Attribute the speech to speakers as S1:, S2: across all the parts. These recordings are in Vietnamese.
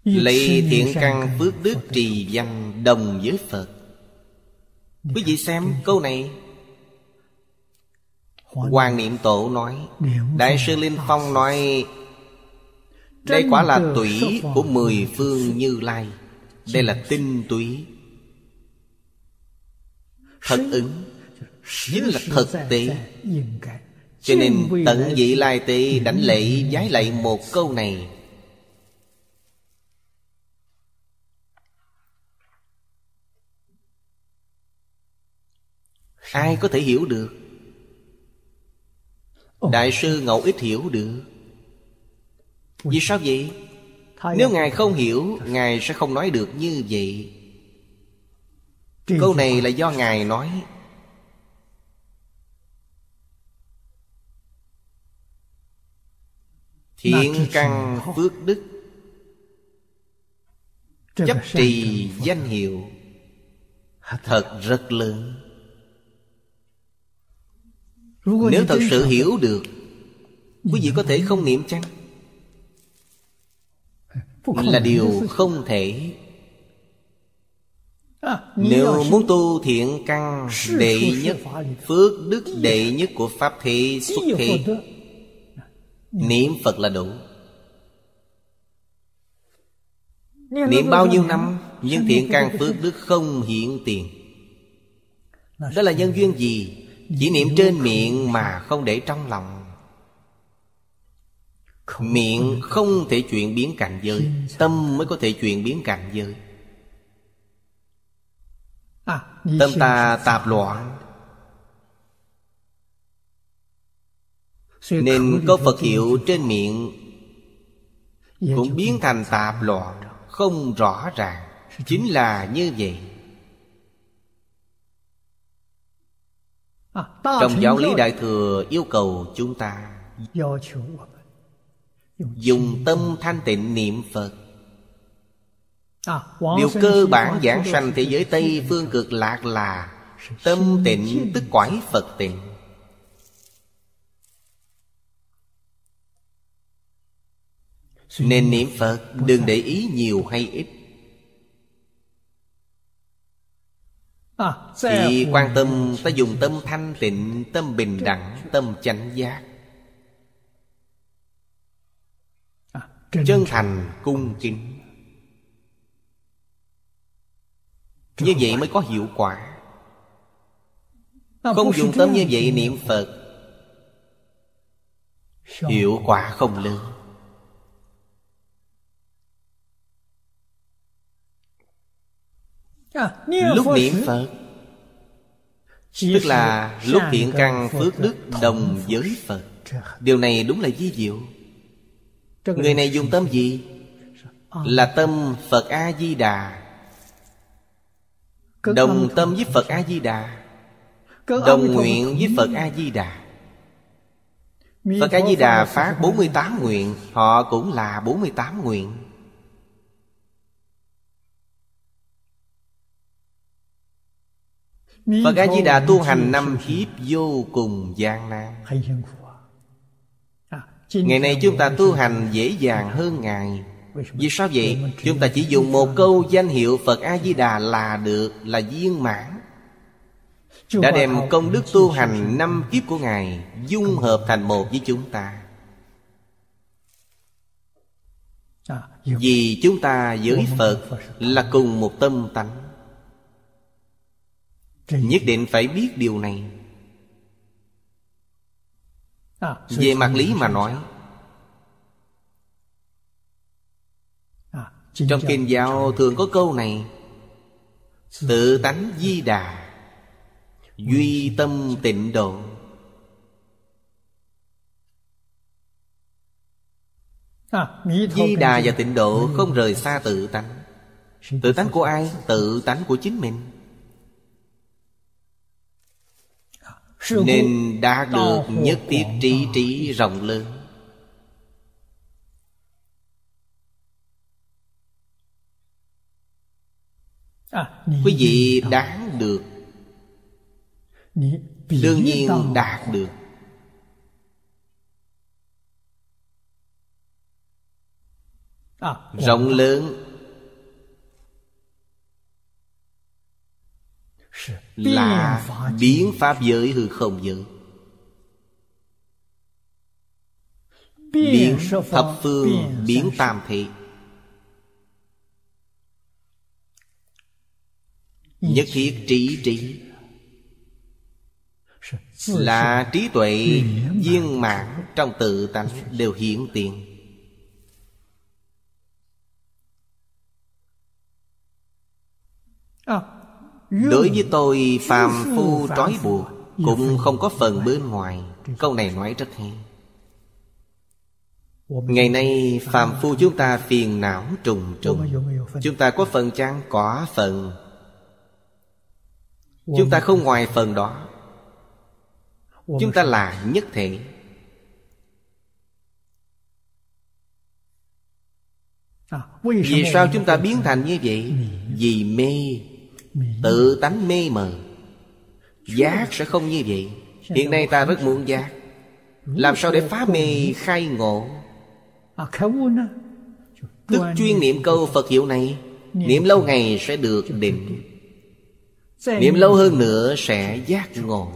S1: lấy thiện căn phước đức trì danh đồng với Phật. Quý vị xem câu này, Hoàng Niệm Tổ nói, Đại sư Linh Phong nói, đây quả là tủy của 10 phương Như Lai. Đây là tinh túy, thật ứng, chính là thực tế. Cho nên tận vị lai tế đảnh lễ vái lạy một câu này. Ai có thể hiểu được? Đại sư Ngẫu Ích hiểu được. Vì sao vậy? Nếu Ngài không hiểu, Ngài sẽ không nói được như vậy. Câu này là do Ngài nói. Thiện căn phước đức, chấp trì danh hiệu, thật rất lớn. Nếu thật sự hiểu được, quý vị có thể không niệm chăng? Là điều không thể. Nếu muốn tu thiện căn đệ nhất, phước đức đệ nhất của Pháp thế xuất thế, niệm Phật là đủ. Niệm bao nhiêu năm, nhưng thiện căn phước đức không hiện tiền. Đó là nhân duyên gì? Chỉ niệm trên miệng mà không để trong lòng. Miệng không thể chuyển biến cảnh giới, tâm mới có thể chuyển biến cảnh giới. Tâm ta tạp loạn, nên có Phật hiệu trên miệng cũng biến thành tạp loạn, không rõ ràng. Chính là như vậy. Trong giáo lý Đại Thừa yêu cầu chúng ta dùng tâm thanh tịnh niệm Phật. Điều cơ bản giảng sanh thế giới Tây Phương Cực Lạc là tâm tịnh tức quải Phật tịnh. Nên niệm Phật đừng để ý nhiều hay ít, chỉ quan tâm ta dùng tâm thanh tịnh, tâm bình đẳng, tâm chánh giác, chân thành cung kính. Như vậy mới có hiệu quả. Không dùng tâm như vậy niệm Phật, hiệu quả không lớn. Lúc niệm Phật tức là lúc thiện căn phước đức đồng với Phật. Điều này đúng là vi diệu. Người này dùng tâm gì? Là tâm Phật A-di-đà, đồng tâm với Phật A-di-đà, đồng nguyện với Phật A-di-đà. Phật A-di-đà phát 48 nguyện, họ cũng là 48 nguyện. Phật A-di-đà tu hành 5 kiếp vô cùng gian nan. Ngày nay chúng ta tu hành dễ dàng hơn Ngài. Vì sao vậy? Chúng ta chỉ dùng một câu danh hiệu Phật A-di-đà là được, là viên mãn. Đã đem công đức tu hành 5 kiếp của Ngài dung hợp thành một với chúng ta. Vì chúng ta với Phật là cùng một tâm tánh. Nhất định phải biết điều này. Về mặt lý mà nói, trong kinh giáo thường có câu này: tự tánh di đà, duy tâm tịnh độ. Di đà và tịnh độ không rời xa tự tánh. Tự tánh của ai? Tự tánh của chính mình. Nên đạt được nhất thiết trí trí rộng lớn. Quý vị đáng được, đương nhiên đạt được. rộng lớn, là biến pháp giới hư không giới, biến thập phương, biến tam thể. Nhất thiết trí trí, là trí tuệ viên mãn trong tự tánh đều hiển tiền. Đối với tôi, phàm phu trói buộc cũng không có phần bên ngoài. Câu này nói rất hay. Ngày nay phàm phu chúng ta phiền não trùng trùng. Chúng ta có phần chăng? Có phần. Chúng ta không ngoài phần đó. Chúng ta là nhất thể. Vì sao chúng ta biến thành như vậy? Vì mê, tự tánh mê mờ. Giác sẽ không như vậy. Hiện nay ta rất muốn giác. Làm sao để phá mê khai ngộ? Tức chuyên niệm câu Phật hiệu này. Niệm lâu ngày sẽ được định. Niệm lâu hơn nữa sẽ giác ngộ.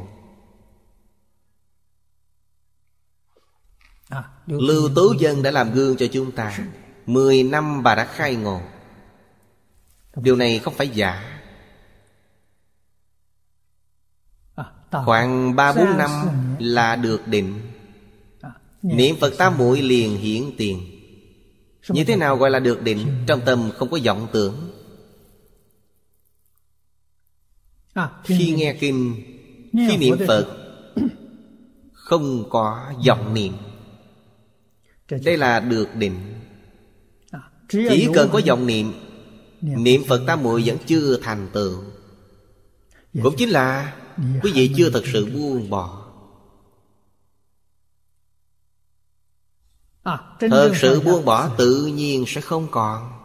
S1: Lưu Tố Dân đã làm gương cho chúng ta. 10 năm bà đã khai ngộ. Điều này không phải giả. Khoảng 3-4 năm là được định. Niệm Phật Tam Muội liền hiển tiền. Như thế nào gọi là được định? Trong tâm không có vọng tưởng. Khi nghe kinh, khi niệm Phật, không có vọng niệm. Đây là được định. Chỉ cần có vọng niệm, niệm Phật Tam Muội vẫn chưa thành tựu. Cũng chính là quý vị chưa thật sự buông bỏ. Thật sự buông bỏ tự nhiên sẽ không còn.